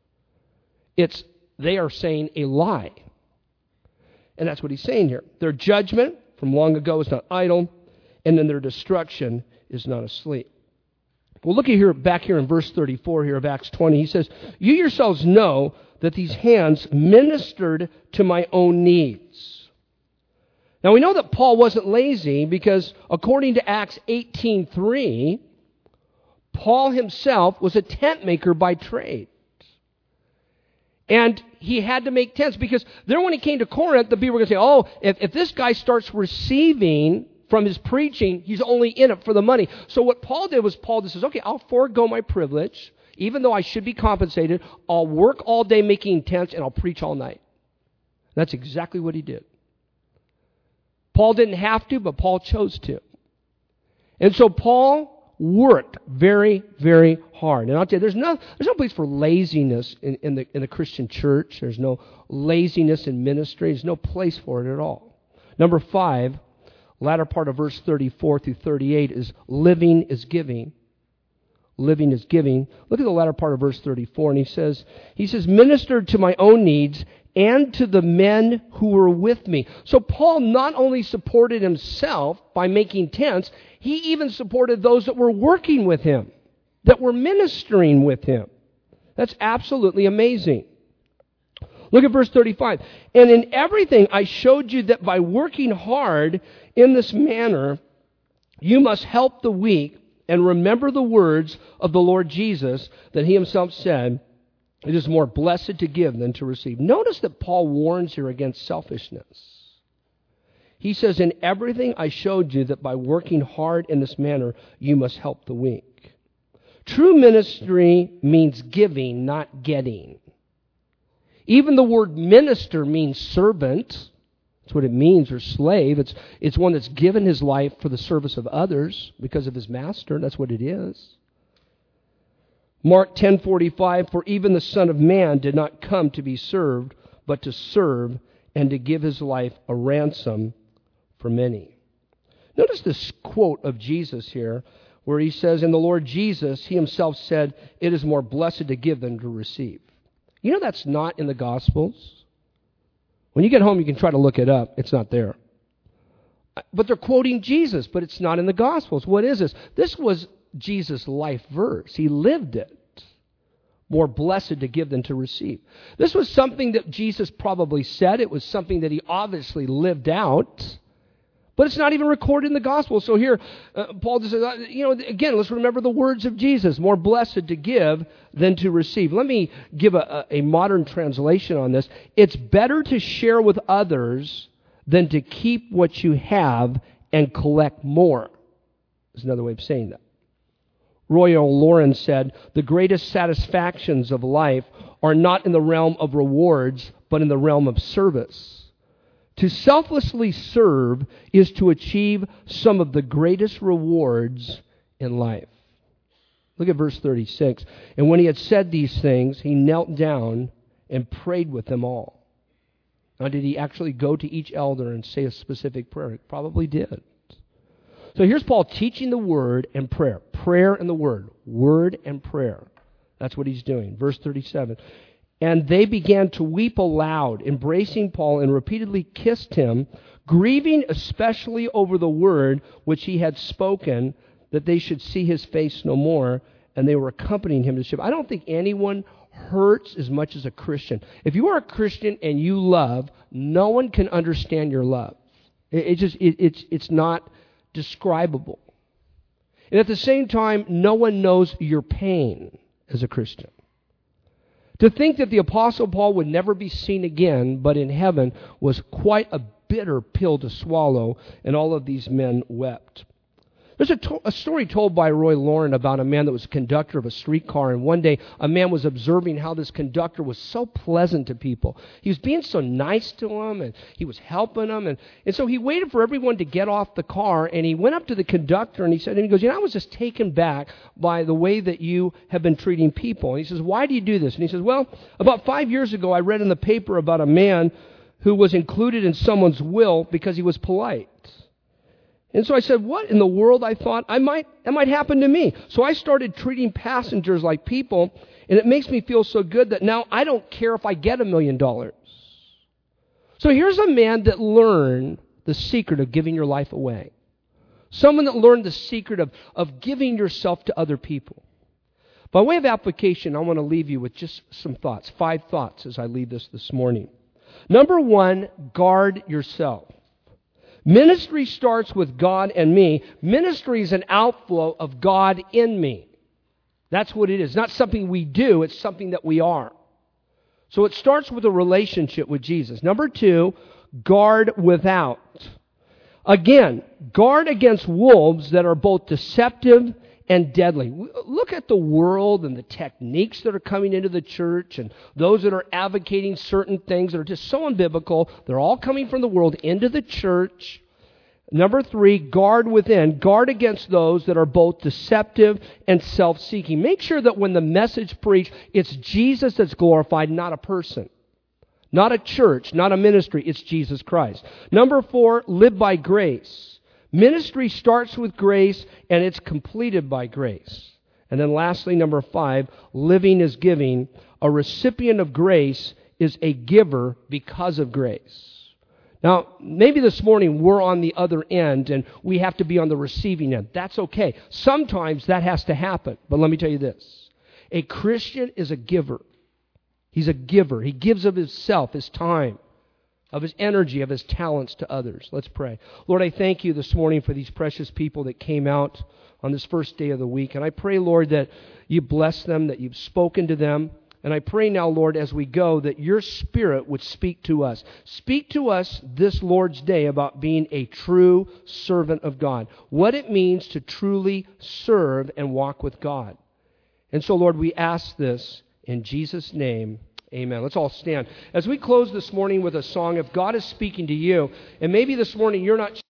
They are saying a lie. And that's what he's saying here. Their judgment from long ago is not idle, and then their destruction is not asleep. Well, look at here, back here in verse 34 here of Acts 20. He says, you yourselves know that these hands ministered to my own needs. Now, we know that Paul wasn't lazy because according to Acts 18:3, Paul himself was a tent maker by trade. And he had to make tents because then when he came to Corinth, the people were going to say, oh, if this guy starts receiving from his preaching, he's only in it for the money. So what Paul did was Paul just says, okay, I'll forego my privilege. Even though I should be compensated, I'll work all day making tents and I'll preach all night. That's exactly what he did. Paul didn't have to, but Paul chose to. And so Paul worked very, very hard. And I'll tell you, there's no place for laziness in the Christian church. There's no laziness in ministry. There's no place for it at all. Number 5, latter part of verse 34 through 38 is living is giving. Living is giving. Look at the latter part of verse 34, and he says, ministered to my own needs and to the men who were with me. So Paul not only supported himself by making tents, he even supported those that were working with him, that were ministering with him. That's absolutely amazing. Look at verse 35. And in everything I showed you that by working hard in this manner, you must help the weak and remember the words of the Lord Jesus that he himself said, it is more blessed to give than to receive. Notice that Paul warns here against selfishness. He says, in everything I showed you that by working hard in this manner, you must help the weak. True ministry means giving, not getting. Even the word minister means servant. That's what it means, or slave. It's one that's given his life for the service of others because of his master. That's what it is. Mark 10:45, for even the Son of Man did not come to be served, but to serve and to give his life a ransom for many. Notice this quote of Jesus here, where he says, in the Lord Jesus, he himself said, it is more blessed to give than to receive. You know that's not in the Gospels. When you get home, you can try to look it up. It's not there. But they're quoting Jesus, but it's not in the Gospels. What is this? This was Jesus' life verse. He lived it. More blessed to give than to receive. This was something that Jesus probably said. It was something that he obviously lived out. But it's not even recorded in the Gospel. So here, Paul just says, again, let's remember the words of Jesus. More blessed to give than to receive. Let me give a modern translation on this. It's better to share with others than to keep what you have and collect more. There's another way of saying that. Royal Lauren said, the greatest satisfactions of life are not in the realm of rewards, but in the realm of service. To selflessly serve is to achieve some of the greatest rewards in life. Look at verse 36. And when he had said these things, he knelt down and prayed with them all. Now, did he actually go to each elder and say a specific prayer? He probably did. So here's Paul teaching the word and prayer. Prayer and the word. Word and prayer. That's what he's doing. Verse 37. And they began to weep aloud, embracing Paul, and repeatedly kissed him, grieving especially over the word which he had spoken, that they should see his face no more, and they were accompanying him to the ship. I don't think anyone hurts as much as a Christian. If you are a Christian and you love, no one can understand your love. It's not describable. And at the same time, no one knows your pain as a Christian. To think that the Apostle Paul would never be seen again, but in heaven, was quite a bitter pill to swallow, and all of these men wept. There's a story told by Roy Lauren about a man that was a conductor of a streetcar, and one day a man was observing how this conductor was so pleasant to people. He was being so nice to them, and he was helping them, and so he waited for everyone to get off the car, and he went up to the conductor, and he goes, I was just taken back by the way that you have been treating people. And he says, why do you do this? And he says, well, about 5 years ago, I read in the paper about a man who was included in someone's will because he was polite. And so I said, what in the world? I thought that might happen to me. So I started treating passengers like people, and it makes me feel so good that now I don't care if I get $1 million. So here's a man that learned the secret of giving your life away. Someone that learned the secret of giving yourself to other people. By way of application, I want to leave you with just some thoughts, 5 thoughts as I leave this morning. Number 1, guard yourself. Ministry starts with God and me. Ministry is an outflow of God in me. That's what it is. Not something we do, it's something that we are. So it starts with a relationship with Jesus. Number 2, guard without. Again, guard against wolves that are both deceptive and deadly. Look at the world and the techniques that are coming into the church and those that are advocating certain things that are just so unbiblical. They're all coming from the world into the church. Number 3, guard within. Guard against those that are both deceptive and self-seeking. Make sure that when the message preached, it's Jesus that's glorified, not a person. Not a church, not a ministry. It's Jesus Christ. Number 4, live by grace. Ministry starts with grace, and it's completed by grace. And then lastly, number 5, living is giving. A recipient of grace is a giver because of grace. Now, maybe this morning we're on the other end, and we have to be on the receiving end. That's okay. Sometimes that has to happen. But let me tell you this. A Christian is a giver. He's a giver. He gives of himself, his time, of his energy, of his talents to others. Let's pray. Lord, I thank you this morning for these precious people that came out on this first day of the week. And I pray, Lord, that you bless them, that you've spoken to them. And I pray now, Lord, as we go, that your Spirit would speak to us. Speak to us this Lord's Day about being a true servant of God. What it means to truly serve and walk with God. And so, Lord, we ask this in Jesus' name. Amen. Let's all stand. As we close this morning with a song, if God is speaking to you, and maybe this morning you're not